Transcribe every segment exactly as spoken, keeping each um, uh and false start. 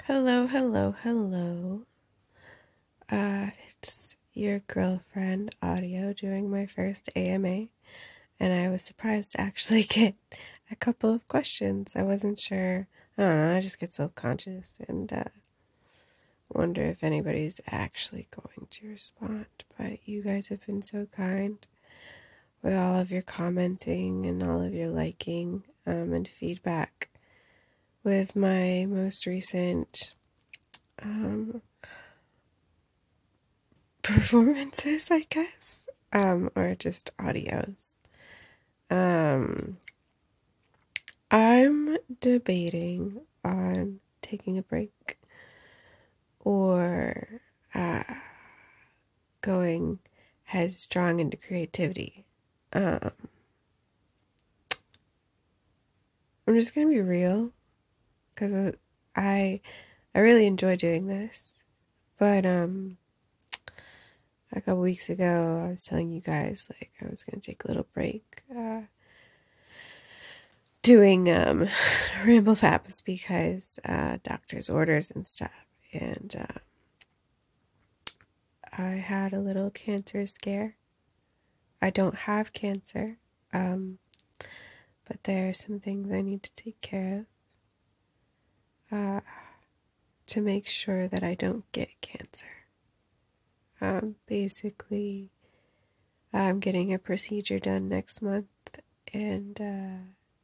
Hello, hello, hello. Uh, it's your girlfriend Audio doing my first A M A, and I was surprised to actually get a couple of questions. I wasn't sure. I don't know, I just get self-conscious and uh, wonder if anybody's actually going to respond. But you guys have been so kind with all of your commenting and all of your liking um, and feedback with my most recent um, performances, I guess, um, or just audios. Um, I'm debating on taking a break or uh, going headstrong into creativity. Um, I'm just gonna be real because I I really enjoy doing this, but um, a couple weeks ago I was telling you guys like I was gonna take a little break. Uh, doing um, Ramble Faps because uh, doctor's orders and stuff. And uh, I had a little cancer scare. I don't have cancer, um, but there are some things I need to take care of uh, to make sure that I don't get cancer. Um, basically, I'm getting a procedure done next month, and uh,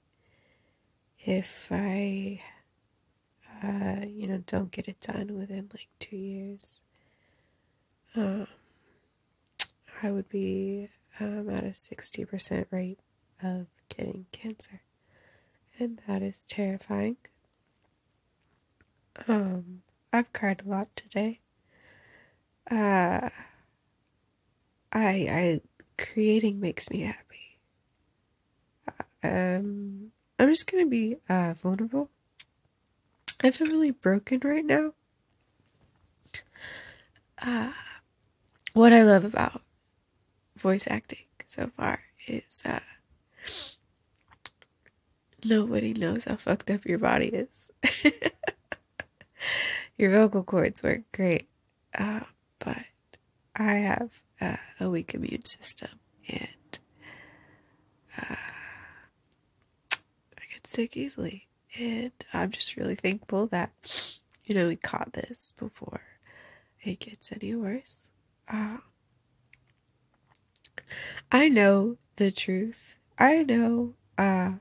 if I uh, you know, don't get it done within like two years, um, I would be um, at a sixty percent rate of getting cancer. And that is terrifying. Um, I've cried a lot today. Uh, I, I, creating makes me happy. Um, I'm just gonna be uh, vulnerable. I feel really broken right now. Uh, what I love about voice acting so far is uh, nobody knows how fucked up your body is. Your vocal cords work great, uh, but I have uh, a weak immune system, and uh, I get sick easily. And I'm just really thankful that, you know, we caught this before it gets any worse. Uh, I know the truth. I know, uh,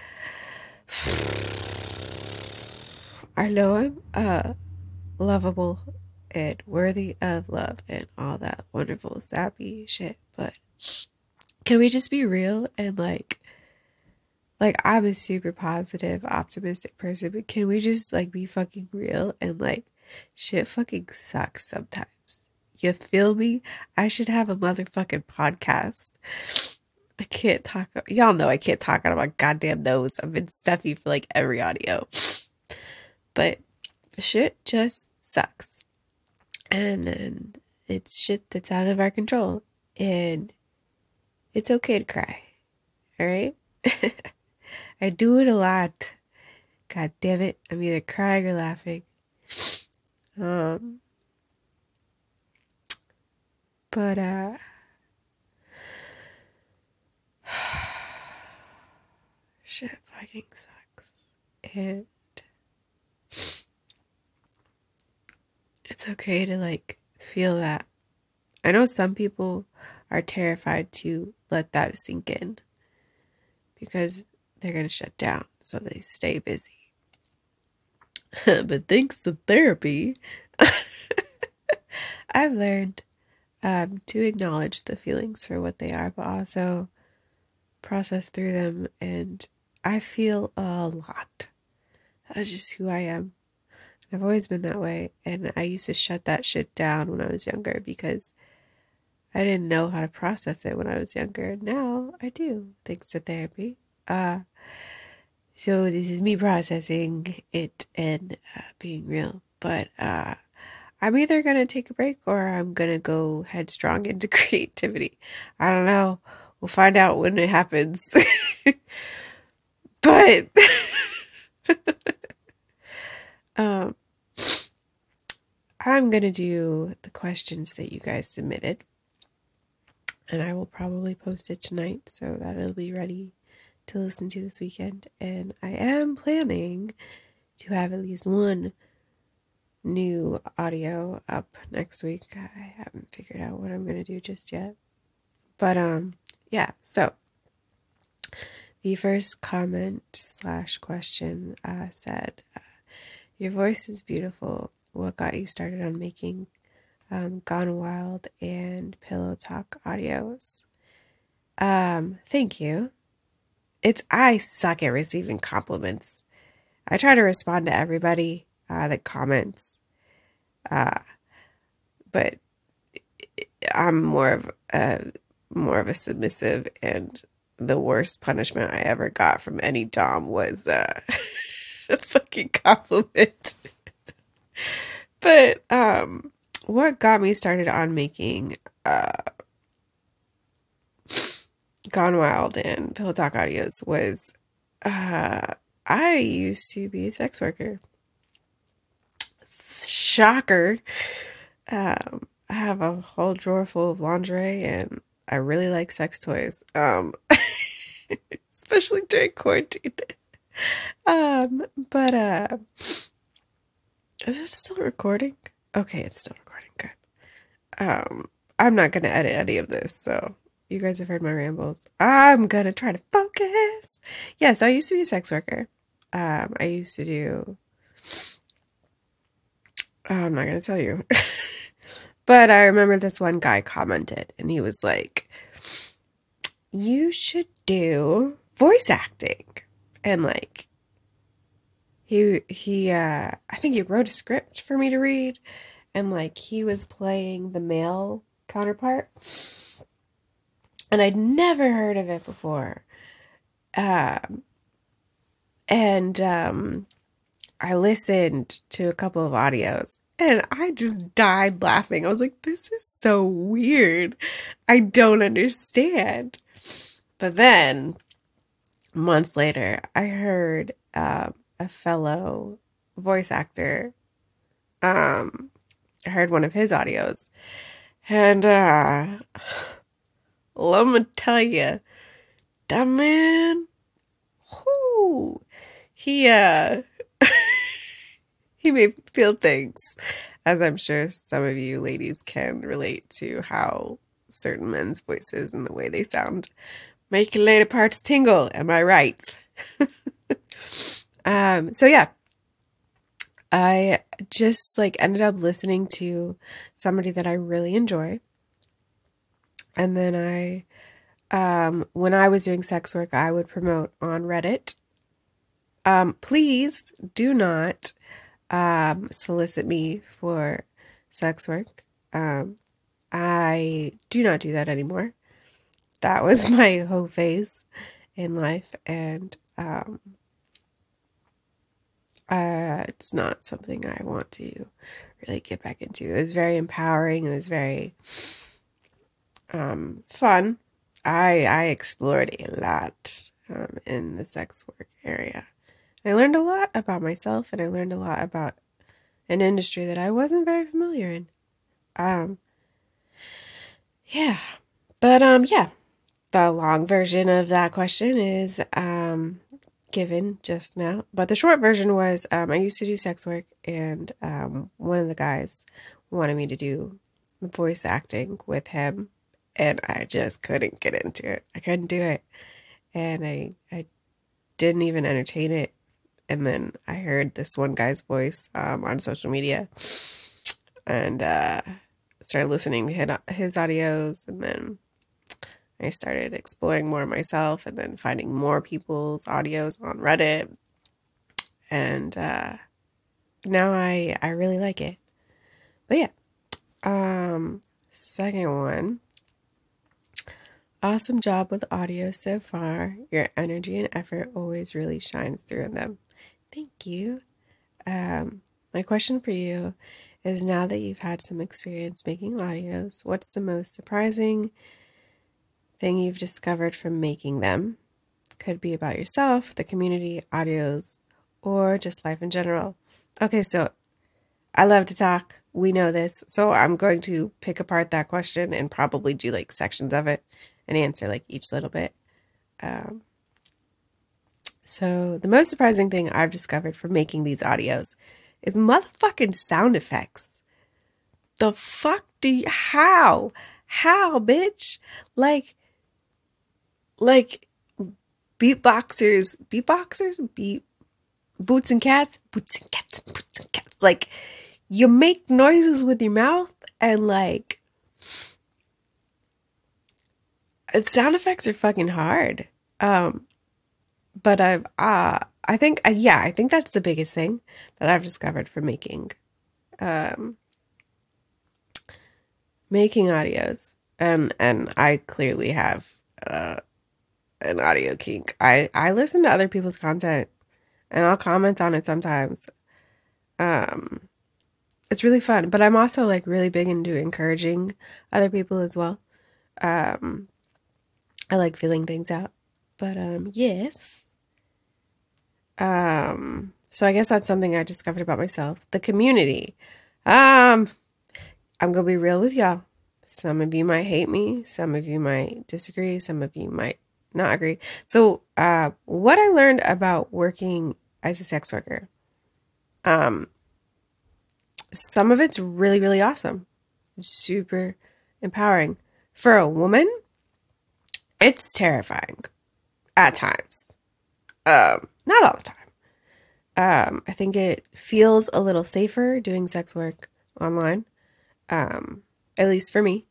I know I'm uh, lovable and worthy of love and all that wonderful, sappy shit, but can we just be real and like, like I'm a super positive, optimistic person, but can we just like be fucking real and like shit fucking sucks sometimes. You feel me? I should have a motherfucking podcast. I can't talk. Y'all know I can't talk out of my goddamn nose. I've been stuffy for like every audio. But shit just sucks. And, and it's shit that's out of our control. And it's okay to cry. All right? I do it a lot. God damn it. I'm either crying or laughing. Um, but, uh, shit fucking sucks. And it's okay to, like, feel that. I know some people are terrified to let that sink in because they're going to shut down, so they stay busy. But thanks to therapy, I've learned um, to acknowledge the feelings for what they are, but also process through them, and I feel a lot. That's just who I am. I've always been that way, and I used to shut that shit down when I was younger because I didn't know how to process it when I was younger. Now I do, thanks to therapy. Uh, so this is me processing it and uh, being real. But uh, I'm either gonna take a break or I'm gonna go headstrong into creativity. I don't know. We'll find out when it happens. But um, I'm going to do the questions that you guys submitted. And I will probably post it tonight so that it'll be ready to listen to this weekend. And I am planning to have at least one new audio up next week. I haven't figured out what I'm going to do just yet. But, um, yeah, so the first comment slash question uh, said, uh, your voice is beautiful. What got you started on making um, Gone Wild and Pillow Talk audios? Um, thank you. It's, I suck at receiving compliments. I try to respond to everybody uh, that comments, uh, but I'm more of a more of a submissive, and the worst punishment I ever got from any dom was uh, a fucking compliment. But um, what got me started on making uh, Gone Wild and Pillow Talk audios was uh, I used to be a sex worker. Shocker. Um, I have a whole drawer full of lingerie, and I really like sex toys, um, especially during quarantine. Um, but uh, is it still recording? Okay, it's still recording. Good. Um, I'm not gonna edit any of this, so you guys have heard my rambles. I'm gonna try to focus. Yeah, so I used to be a sex worker. Um, I used to do. Oh, I'm not gonna tell you. But I remember this one guy commented, and he was like, you should do voice acting. And like, he, he, uh, I think he wrote a script for me to read, and like, he was playing the male counterpart, and I'd never heard of it before. Um, and, um, I listened to a couple of audios, and I just died laughing. I was like, this is so weird. I don't understand. But then, months later, I heard um, a fellow voice actor, um, I heard one of his audios. And uh, let me tell you, that man, whoo, he, uh, he made me feel things, as I'm sure some of you ladies can relate to how certain men's voices and the way they sound make your lady parts tingle. Am I right? um, so yeah, I just like ended up listening to somebody that I really enjoy. And then I, um, when I was doing sex work, I would promote on Reddit. Um, please do not Um, solicit me for sex work. Um, I do not do that anymore. That was my whole phase in life, and um, uh, it's not something I want to really get back into. It was very empowering. It was very um, fun. I I explored a lot um, in the sex work area. I learned a lot about myself, and I learned a lot about an industry that I wasn't very familiar in. Um, yeah, but, um, yeah, the long version of that question is, um, given just now, but the short version was, um, I used to do sex work, and, um, one of the guys wanted me to do voice acting with him, and I just couldn't get into it. I couldn't do it, and I, I didn't even entertain it. And then I heard this one guy's voice um, on social media, and uh, started listening to his audios. And then I started exploring more myself, and then finding more people's audios on Reddit. And uh, now I I really like it. But yeah, um, second one. Awesome job with audio so far. Your energy and effort always really shines through in them. Thank you. Um, my question for you is, now that you've had some experience making audios, what's the most surprising thing you've discovered from making them? Could be about yourself, the community, audios, or just life in general. Okay, so I love to talk. we know this. So I'm going to pick apart that question and probably do like sections of it and answer like each little bit. Um, so the most surprising thing I've discovered from making these audios is motherfucking sound effects. The fuck do you, how? How, bitch? Like, like beatboxers, beatboxers, beat, boots and cats, boots and cats, boots and cats. Like, you make noises with your mouth and like, sound effects are fucking hard. Um, but I've, uh, I think, uh, yeah, I think that's the biggest thing that I've discovered from making, um, making audios. And, and I clearly have, uh, an audio kink. I, I listen to other people's content and I'll comment on it sometimes. Um, it's really fun, but I'm also like really big into encouraging other people as well. Um, I like feeling things out, but, um, yes. Um, so I guess that's something I discovered about myself. The community. Um, I'm gonna be real with y'all. Some of you might hate me. Some of you might disagree. Some of you might not agree. So, uh, what I learned about working as a sex worker, um, some of it's really, really awesome. Super empowering. For a woman, it's terrifying at times. Um, not all the time. Um, I think it feels a little safer doing sex work online. Um, at least for me.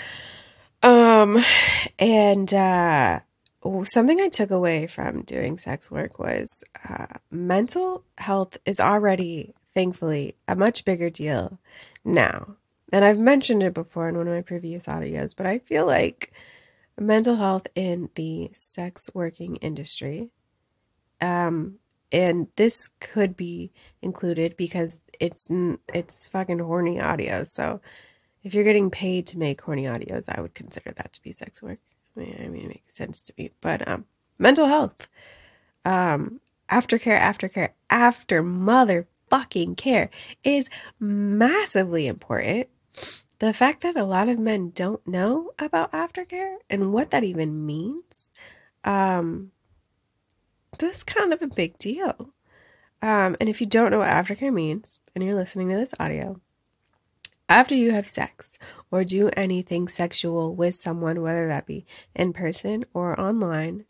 Um, and, uh, something I took away from doing sex work was, uh, mental health is already, thankfully, a much bigger deal now. And I've mentioned it before in one of my previous audios, but I feel like mental health in the sex working industry, um, and this could be included because it's, it's fucking horny audio. So, if you're getting paid to make horny audios, I would consider that to be sex work. I mean, I mean it makes sense to me. But um, mental health, um, aftercare, aftercare, after motherfucking care is massively important. The fact that a lot of men don't know about aftercare and what that even means, um, this is kind of a big deal. Um, and if you don't know what aftercare means and you're listening to this audio, after you have sex or do anything sexual with someone, whether that be in person or online,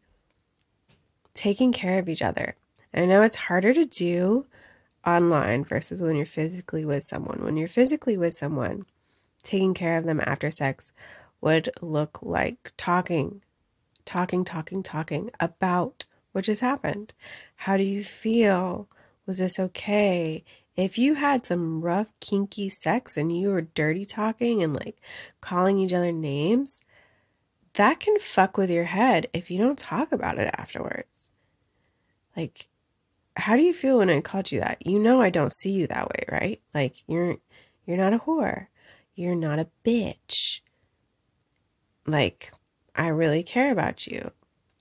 taking care of each other. I know it's harder to do online versus when you're physically with someone. When you're physically with someone, taking care of them after sex would look like talking, talking, talking, talking about what just happened. How do you feel? Was this okay? If you had some rough, kinky sex and you were dirty talking and like calling each other names, that can fuck with your head if you don't talk about it afterwards. Like, how do you feel when I called you that? You know I don't see you that way, right? Like, you're you're not a whore. You're not a bitch. Like, I really care about you.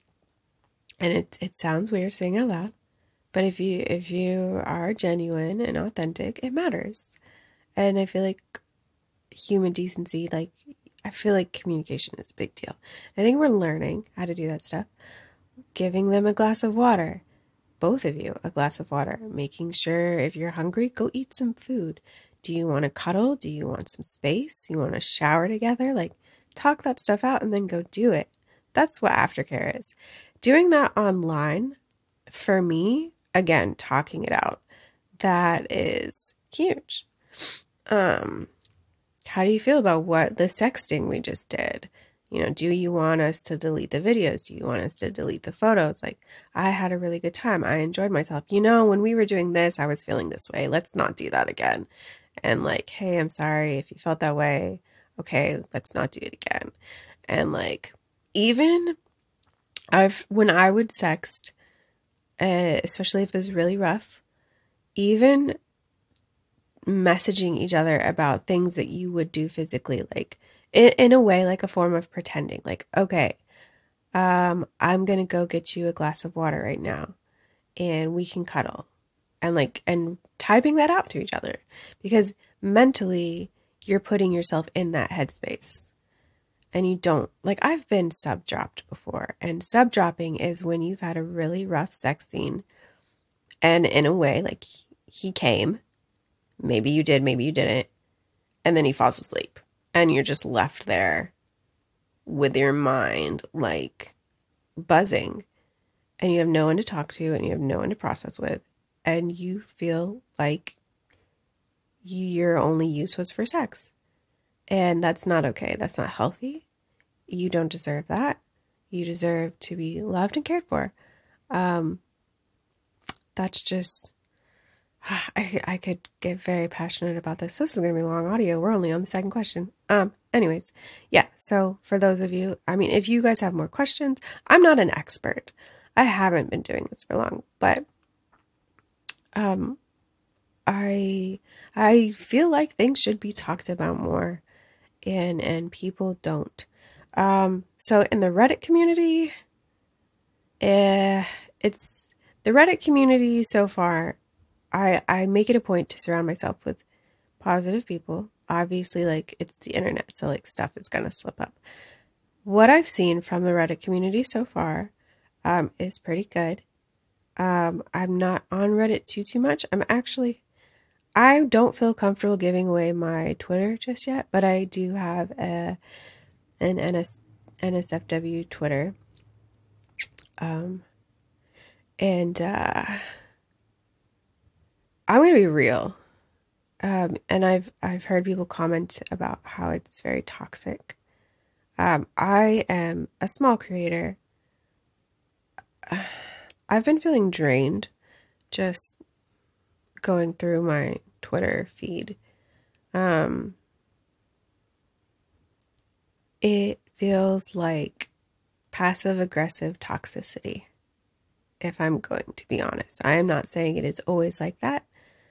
And it it sounds weird saying out loud. But if you if you are genuine and authentic, it matters. And I feel like human decency, like I feel like communication is a big deal. I think we're learning how to do that stuff. Giving them a glass of water, both of you a glass of water, making sure if you're hungry, go eat some food. Do you want to cuddle? Do you want some space? You want to shower together? Like talk that stuff out and then go do it. That's what aftercare is. Doing that online, for me, again, talking it out, that is huge. Um, how do you feel about what the sexting we just did? You know, do you want us to delete the videos? Do you want us to delete the photos? Like, I had a really good time. I enjoyed myself. You know, when we were doing this, I was feeling this way. Let's not do that again. And like, hey, I'm sorry if you felt that way. Okay, let's not do it again. And like, even I've, when I would sext, uh, especially if it was really rough, even messaging each other about things that you would do physically, like in, in a way, like a form of pretending, like, okay, um, I'm going to go get you a glass of water right now and we can cuddle, and like, and typing that out to each other, because mentally you're putting yourself in that headspace. And you don't, like, I've been sub-dropped before. And sub-dropping is when you've had a really rough sex scene. And in a way, like, he came. Maybe you did, maybe you didn't. And then he falls asleep. And you're just left there with your mind, like, buzzing. And you have no one to talk to, and you have no one to process with. And you feel like your only use was for sex. And that's not okay. That's not healthy. You don't deserve that. You deserve to be loved and cared for. Um, that's just, I, I could get very passionate about this. This is going to be long audio. We're only on the second question. Um, anyways, yeah. So for those of you, I mean, if you guys have more questions, I'm not an expert. I haven't been doing this for long, but, um, I, I feel like things should be talked about more, and, and people don't. Um, so in the Reddit community, eh, it's the Reddit community so far. I, I make it a point to surround myself with positive people. Obviously, like, it's the internet, so like stuff is going to slip up. What I've seen from the Reddit community so far, um, is pretty good. Um, I'm not on Reddit too, too much. I'm actually, I don't feel comfortable giving away my Twitter just yet, but I do have a, an N S, N S F W Twitter. Um, and, uh, I'm going to be real. Um, and I've, I've heard people comment about how it's very toxic. Um, I am a small creator. I've been feeling drained just going through my Twitter feed. Um, it feels like passive aggressive toxicity, if I'm going to be honest. I am not saying it is always like that,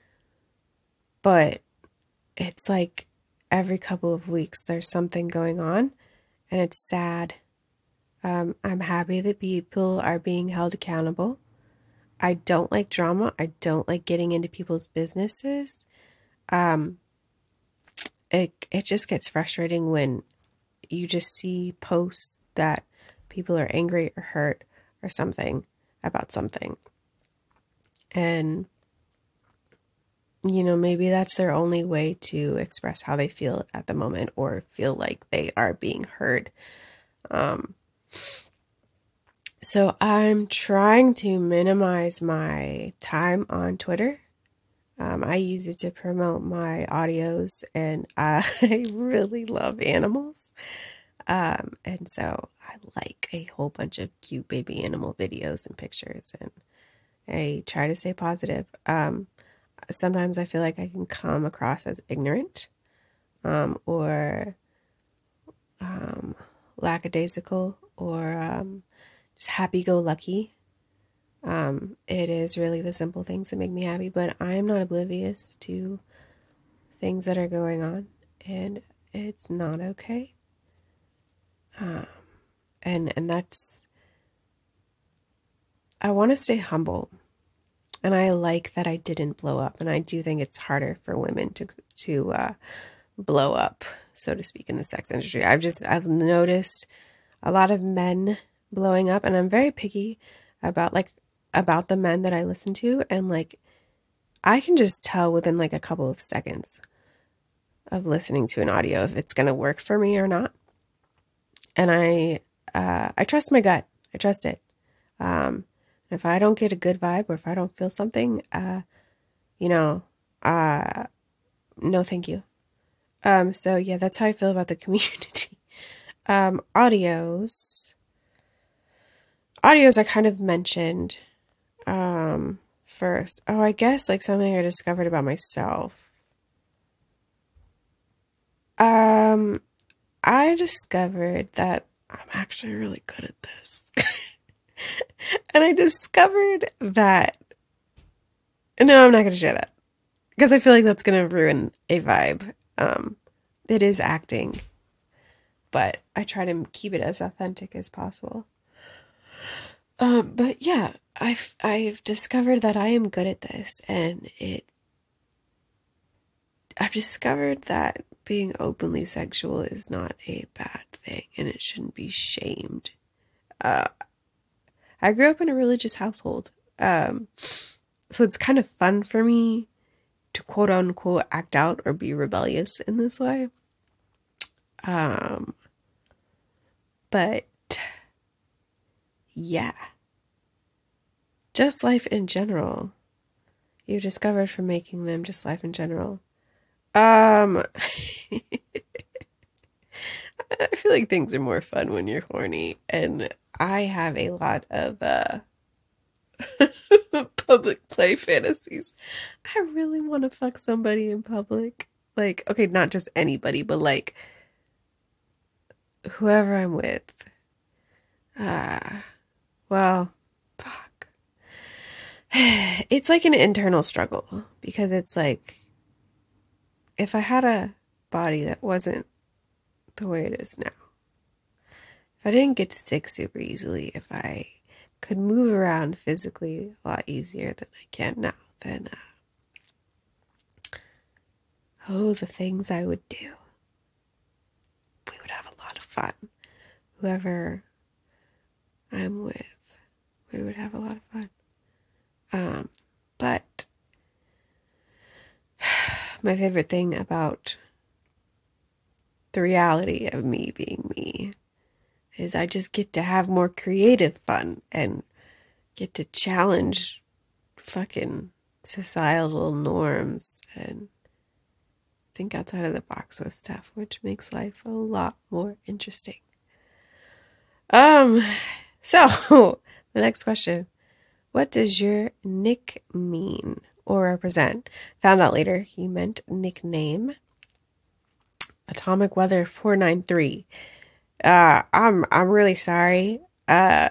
but it's like every couple of weeks there's something going on, and it's sad. Um, I'm happy that people are being held accountable. I don't like drama. I don't like getting into people's businesses. Um, it it just gets frustrating when you just see posts that people are angry or hurt or something about something. And, you know, maybe that's their only way to express how they feel at the moment, or feel like they are being heard. Um, so I'm trying to minimize my time on Twitter. Um, I use it to promote my audios, and I really love animals. Um, and so I like a whole bunch of cute baby animal videos and pictures, and I try to stay positive. Um, sometimes I feel like I can come across as ignorant, um, or, um, lackadaisical, or, um, just happy-go-lucky. Um, it is really the simple things that make me happy, but I am not oblivious to things that are going on, and it's not okay. Um, and, and that's, I want to stay humble, and I like that I didn't blow up, and I do think it's harder for women to, to, uh, blow up, so to speak, in the sex industry. I've just, I've noticed a lot of men blowing up, and I'm very picky about, like, about the men that I listen to, and, like, I can just tell within, like, a couple of seconds of listening to an audio if it's going to work for me or not. And I, uh, I trust my gut. I trust it. Um, if I don't get a good vibe, or if I don't feel something, uh, you know, uh, no, thank you. Um, so yeah, that's how I feel about the community. Um, audios, audios I kind of mentioned, um, first. Oh, I guess like something I discovered about myself. Um, I discovered that I'm actually really good at this. And I discovered that, no, I'm not going to share that, because I feel like that's going to ruin a vibe. Um, it is acting, but I try to keep it as authentic as possible. Um, but yeah, I've, I've discovered that I am good at this, and it, I, I've discovered that being openly sexual is not a bad thing and it shouldn't be shamed. Uh, I grew up in a religious household. Um, so it's kind of fun for me to quote unquote act out or be rebellious in this way. Um, but yeah, just life in general. You discovered from making them just life in general. Um, I feel like things are more fun when you're horny, and I have a lot of uh public play fantasies. I really want to fuck somebody in public. Like, okay, not just anybody, but like whoever I'm with. Ah, uh, well, fuck. It's like an internal struggle because it's like if I had a body that wasn't the way it is now, if I didn't get sick super easily, if I could move around physically a lot easier than I can now, then uh, oh, the things I would do. We would have a lot of fun. Whoever I'm with, we would have a lot of fun. Um, but my favorite thing about the reality of me being me is I just get to have more creative fun and get to challenge fucking societal norms and think outside of the box with stuff, which makes life a lot more interesting. Um, so the next question, what does your nick mean or represent? Found out later he meant nickname. Atomic Weather four nine three. Uh, I'm I'm really sorry. Uh,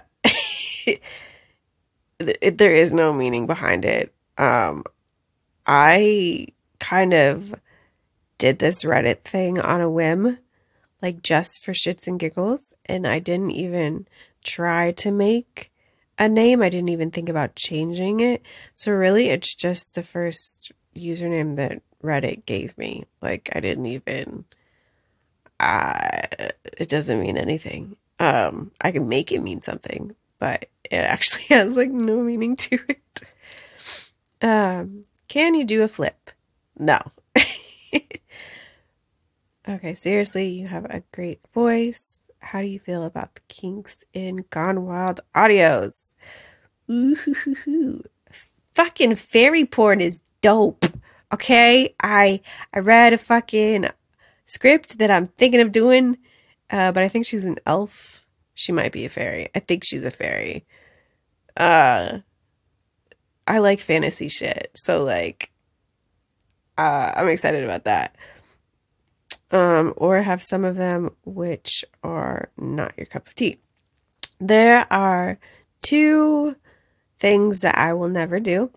there is no meaning behind it. Um, I kind of did this Reddit thing on a whim, like just for shits and giggles, and I didn't even try to make a name. I didn't even think about changing it. So really, it's just the first username that Reddit gave me. Like I didn't even. Uh, it doesn't mean anything. Um, I can make it mean something, but it actually has like no meaning to it. Um, can you do a flip? No. Okay, seriously, you have a great voice. How do you feel about the kinks in Gone Wild audios? Ooh, fucking fairy porn is dope. Okay, I I read a fucking script that I'm thinking of doing, uh, but I think she's an elf. She might be a fairy. I think she's a fairy. Uh, I like fantasy shit, so like, uh, I'm excited about that. Um, or have some of them which are not your cup of tea. There are two things that I will never do.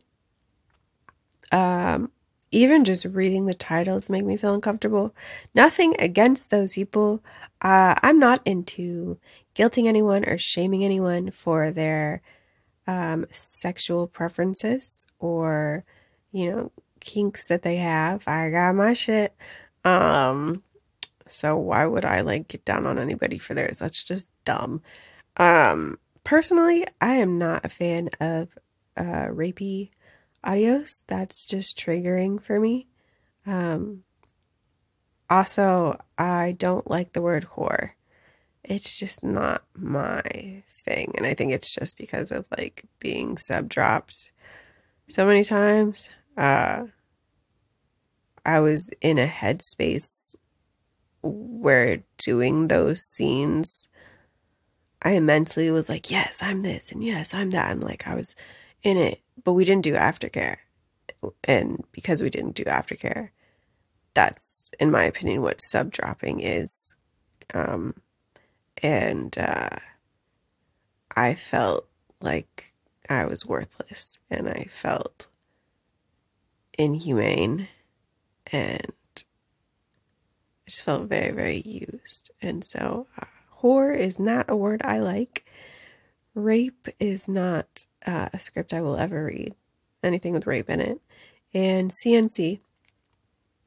Um, even just reading the titles make me feel uncomfortable. Nothing against those people. Uh, I'm not into guilting anyone or shaming anyone for their um, sexual preferences or, you know, kinks that they have. I got my shit. Um, so why would I like get down on anybody for theirs? That's just dumb. Um, personally, I am not a fan of uh, rapey audios. That's just triggering for me. Um, also, I don't like the word whore. It's just not my thing. And I think it's just because of like being sub dropped so many times. Uh, I was in a headspace where doing those scenes, I mentally was like, yes, I'm this, and yes, I'm that. And like, I was in it, but we didn't do aftercare. And because we didn't do aftercare, that's, in my opinion, what sub dropping is. Um, and uh, I felt like I was worthless, and I felt inhumane, and I just felt very, very used. And so, uh, whore is not a word I like. Rape is not uh, a script I will ever read. Anything with rape in it. And C N C,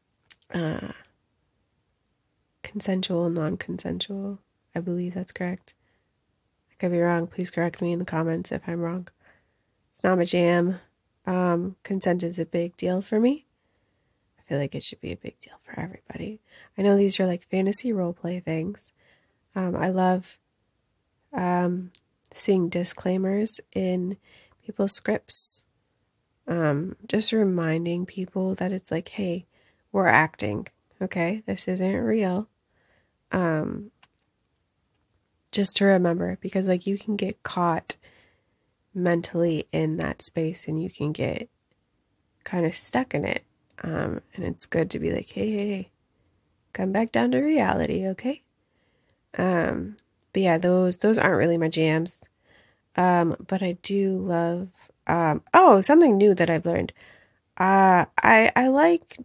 uh, consensual, non-consensual. I believe that's correct. I could be wrong. Please correct me in the comments if I'm wrong. It's not my jam. Um, consent is a big deal for me. I feel like it should be a big deal for everybody. I know these are like fantasy role play things. Um, I love um, seeing disclaimers in people's scripts. Um, just reminding people that it's like, hey, we're acting, okay? This isn't real. Um, just to remember, because like you can get caught mentally in that space and you can get kind of stuck in it. Um, and it's good to be like, hey, hey, hey, come back down to reality, okay? Um, but yeah, those those aren't really my jams. Um, but I do love um oh, something new that I've learned. Uh I I like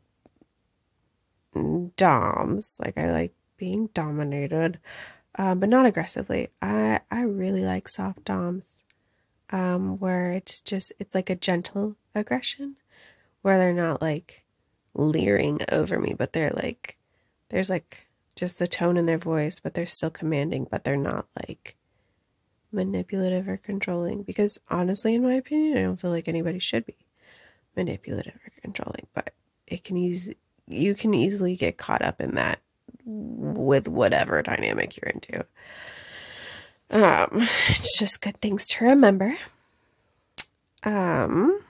doms. Like I like being dominated. Um, but not aggressively. I I really like soft doms. Um, where it's just it's like a gentle aggression where they're not like leering over me, but they're like there's like just the tone in their voice, but they're still commanding, but they're not like manipulative or controlling, because honestly, in my opinion, I don't feel like anybody should be manipulative or controlling, but it can easily you can easily get caught up in that with whatever dynamic you're into. Um, it's just good things to remember. Um,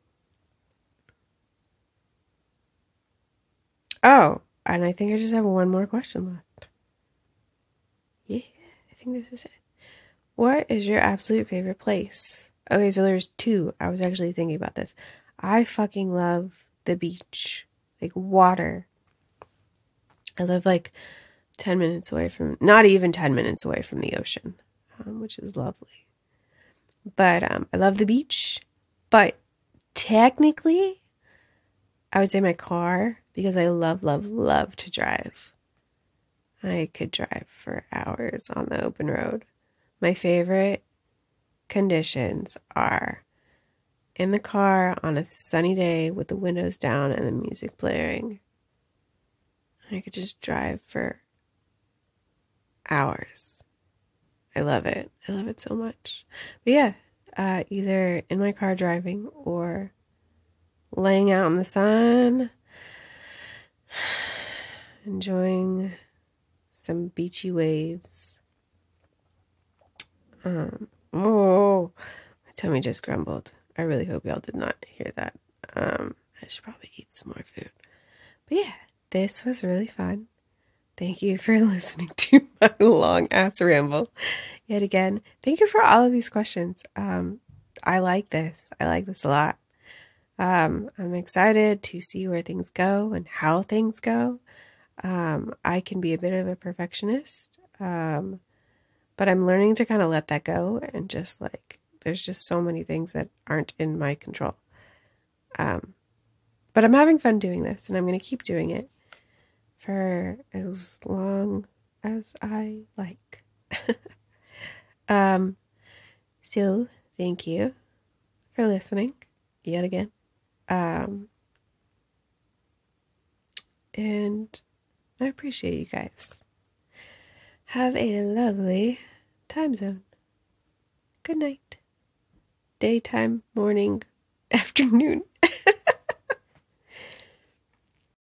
oh, and I think I just have one more question left. Yeah, I think this is it. What is your absolute favorite place? Okay, so there's two. I was actually thinking about this. I fucking love the beach, like water. I live like ten minutes away from, not even ten minutes away from the ocean, um, which is lovely. But um, I love the beach. But technically, I would say my car, because I love, love, love to drive. I could drive for hours on the open road. My favorite conditions are in the car on a sunny day with the windows down and the music blaring. I could just drive for hours. I love it. I love it so much. But yeah, uh, either in my car driving or laying out in the sun, enjoying some beachy waves. Um, oh, my tummy just grumbled. I really hope y'all did not hear that. Um, I should probably eat some more food. But yeah, this was really fun. Thank you for listening to my long ass ramble. Yet again, thank you for all of these questions. Um, I like this. I like this a lot. Um, I'm excited to see where things go and how things go. Um, I can be a bit of a perfectionist, um, but I'm learning to kind of let that go and just like, there's just so many things that aren't in my control. Um, but I'm having fun doing this, and I'm going to keep doing it for as long as I like. um, so thank you for listening yet again. Um, and I appreciate you guys. Have a lovely time zone. Good night. Daytime, morning, afternoon.